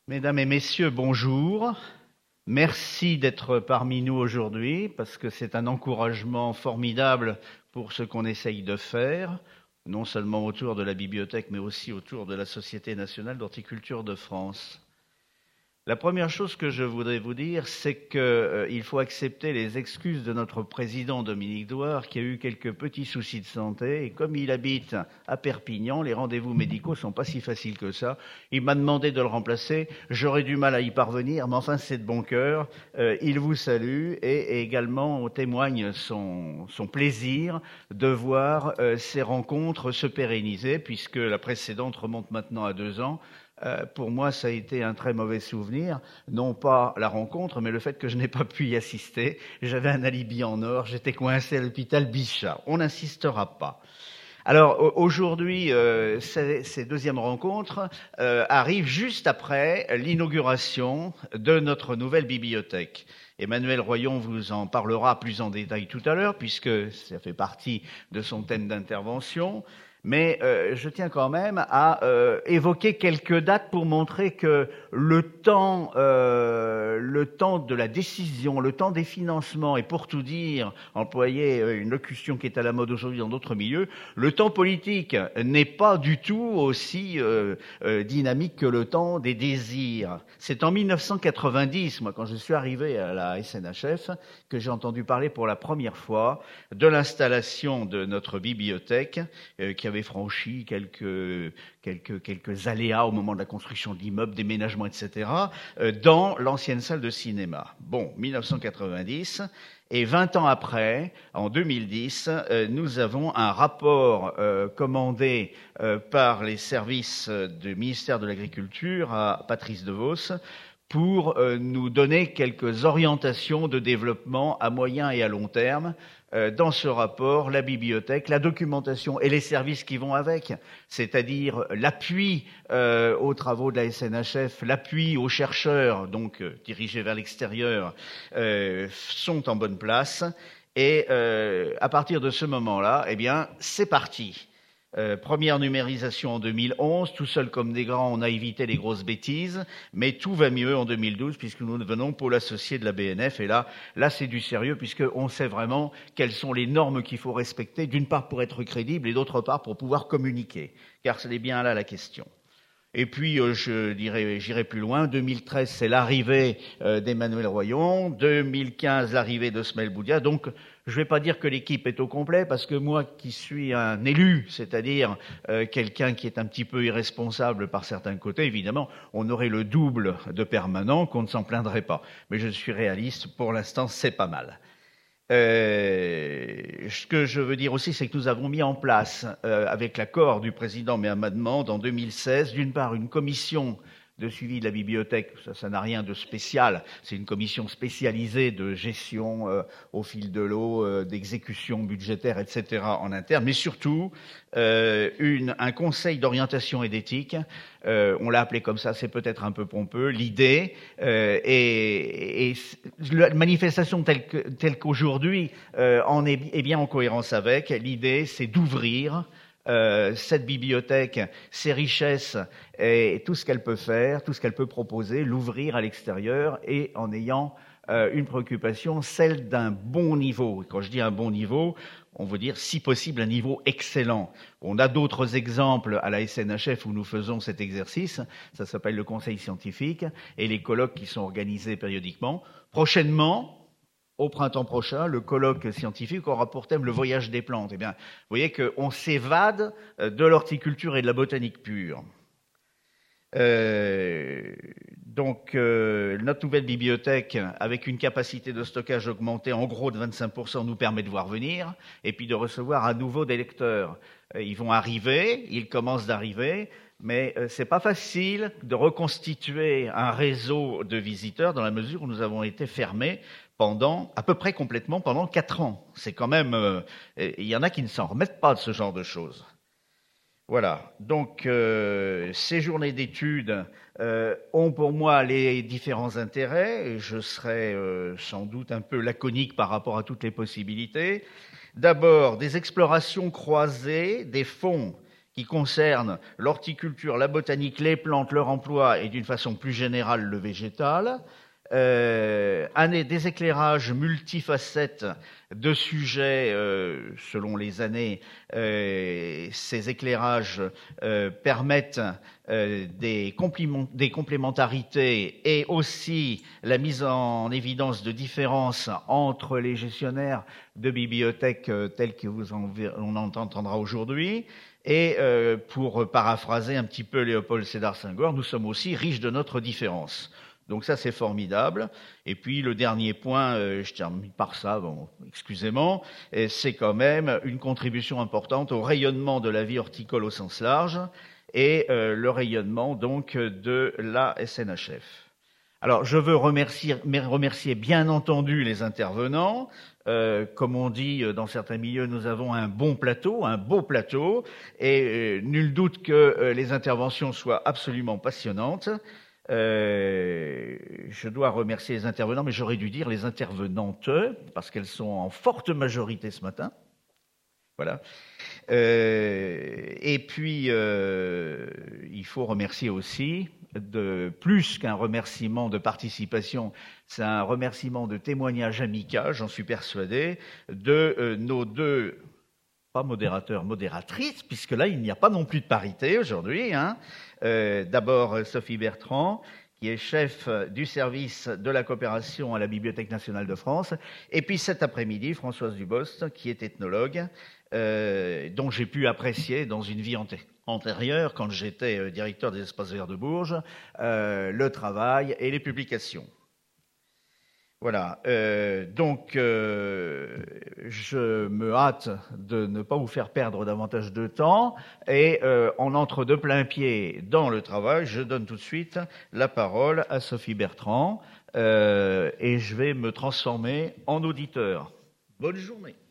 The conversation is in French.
Mesdames et messieurs, bonjour. Merci d'être parmi nous aujourd'hui parce que c'est un encouragement formidable pour ce qu'on essaye de faire, non seulement autour de la bibliothèque, mais aussi autour de la Société nationale d'horticulture de France. La première chose que je voudrais vous dire, c'est qu'il faut accepter les excuses de notre président Dominique Douard, qui a eu quelques petits soucis de santé. Et comme il habite à Perpignan, les rendez-vous médicaux sont pas si faciles que ça. Il m'a demandé de le remplacer. J'aurais du mal à y parvenir, mais enfin, c'est de bon cœur. Il vous salue et également témoigne son plaisir de voir ces rencontres se pérenniser, puisque la précédente remonte maintenant à 2 ans. Pour moi, ça a été un très mauvais souvenir, non pas la rencontre, mais le fait que je n'ai pas pu y assister. J'avais un alibi en or, j'étais coincé à l'hôpital Bichat. On n'insistera pas. Alors aujourd'hui, ces deuxièmes rencontres arrivent juste après l'inauguration de notre nouvelle bibliothèque. Emmanuel Royon vous en parlera plus en détail tout à l'heure, puisque ça fait partie de son thème d'intervention. Mais je tiens quand même à évoquer quelques dates pour montrer que le temps de la décision, le temps des financements, et pour tout dire, employer une locution qui est à la mode aujourd'hui dans d'autres milieux, le temps politique n'est pas du tout aussi dynamique que le temps des désirs. C'est en 1990, moi, quand je suis arrivé à la SNHF, que j'ai entendu parler pour la première fois de l'installation de notre bibliothèque qui avait franchi quelques aléas au moment de la construction de l'immeuble, déménagement, etc., dans l'ancienne salle de cinéma. Bon, 1990, et 20 ans après, en 2010, nous avons un rapport commandé par les services du ministère de l'Agriculture à Patrice Devos pour nous donner quelques orientations de développement à moyen et à long terme. Dans ce rapport, la bibliothèque, la documentation et les services qui vont avec, c'est-à-dire l'appui aux travaux de la SNHF, l'appui aux chercheurs, donc dirigés vers l'extérieur, sont en bonne place. Et à partir de ce moment-là, eh bien, c'est parti. Première numérisation en 2011, tout seul comme des grands, on a évité les grosses bêtises, mais tout va mieux en 2012 puisque nous devenons pôle associé de la BNF. Et là c'est du sérieux puisqu'on sait vraiment quelles sont les normes qu'il faut respecter, d'une part pour être crédible et d'autre part pour pouvoir communiquer, car c'est bien là la question. Et puis, j'irai plus loin. 2013, c'est l'arrivée d'Emmanuel Royon. 2015, l'arrivée de Smel Boudia. Donc, je ne vais pas dire que l'équipe est au complet, parce que moi, qui suis un élu, c'est-à-dire quelqu'un qui est un petit peu irresponsable par certains côtés, évidemment, on aurait le double de permanents, qu'on ne s'en plaindrait pas. Mais je suis réaliste. Pour l'instant, c'est pas mal. Ce que je veux dire aussi, c'est que nous avons mis en place, avec l'accord du président Mohamed Mande en 2016, d'une part une commission de suivi de la bibliothèque, ça n'a rien de spécial, c'est une commission spécialisée de gestion au fil de l'eau, d'exécution budgétaire, etc. en interne, mais surtout un conseil d'orientation et d'éthique. On l'a appelé comme ça, c'est peut-être un peu pompeux. L'idée et la manifestation telle qu'aujourd'hui est bien en cohérence avec. L'idée, c'est d'ouvrir cette bibliothèque, ses richesses et tout ce qu'elle peut faire, tout ce qu'elle peut proposer, l'ouvrir à l'extérieur et en ayant une préoccupation, celle d'un bon niveau. Quand je dis un bon niveau, on veut dire, si possible, un niveau excellent. On a d'autres exemples à la SNHF où nous faisons cet exercice. Ça s'appelle le conseil scientifique et les colloques qui sont organisés périodiquement. Prochainement, au printemps prochain, le colloque scientifique aura pour thème le voyage des plantes. Eh bien, vous voyez qu'on s'évade de l'horticulture et de la botanique pure. Notre nouvelle bibliothèque, avec une capacité de stockage augmentée en gros de 25%, nous permet de voir venir et puis de recevoir à nouveau des lecteurs. Ils vont arriver, ils commencent d'arriver, mais c'est pas facile de reconstituer un réseau de visiteurs dans la mesure où nous avons été fermés à peu près complètement pendant 4 ans. C'est quand même, il y en a qui ne s'en remettent pas de ce genre de choses. Voilà, donc ces journées d'études ont pour moi les différents intérêts, et je serai sans doute un peu laconique par rapport à toutes les possibilités. D'abord, des explorations croisées des fonds qui concerne l'horticulture, la botanique, les plantes, leur emploi et d'une façon plus générale le végétal. Des éclairages multifacettes de sujets selon les années. Ces éclairages permettent des complémentarités et aussi la mise en évidence de différences entre les gestionnaires de bibliothèques tels que on entendra aujourd'hui. Et pour paraphraser un petit peu Léopold Sédar Senghor, nous sommes aussi riches de notre différence. Donc ça, c'est formidable. Et puis le dernier point, je termine par ça, bon, excusez-moi, c'est quand même une contribution importante au rayonnement de la vie horticole au sens large et le rayonnement donc de la SNHF. Alors, je veux remercier bien entendu les intervenants. Comme on dit dans certains milieux, nous avons un bon plateau, un beau plateau, et nul doute que les interventions soient absolument passionnantes. Je dois remercier les intervenants, mais j'aurais dû dire les intervenantes, parce qu'elles sont en forte majorité ce matin. Voilà. Et puis, il faut remercier aussi, plus qu'un remerciement de participation, c'est un remerciement de témoignage amical, j'en suis persuadé, de nos deux, pas modérateurs, modératrices, puisque là, il n'y a pas non plus de parité aujourd'hui. Hein. D'abord, Sophie Bertrand, qui est chef du service de la coopération à la Bibliothèque nationale de France, et puis cet après-midi, Françoise Dubost, qui est ethnologue, dont j'ai pu apprécier dans une vie antérieure, quand j'étais directeur des espaces verts de Bourges, le travail et les publications. Voilà, donc je me hâte de ne pas vous faire perdre davantage de temps et on entre de plein pied dans le travail. Je donne tout de suite la parole à Sophie Bertrand et je vais me transformer en auditeur. Bonne journée.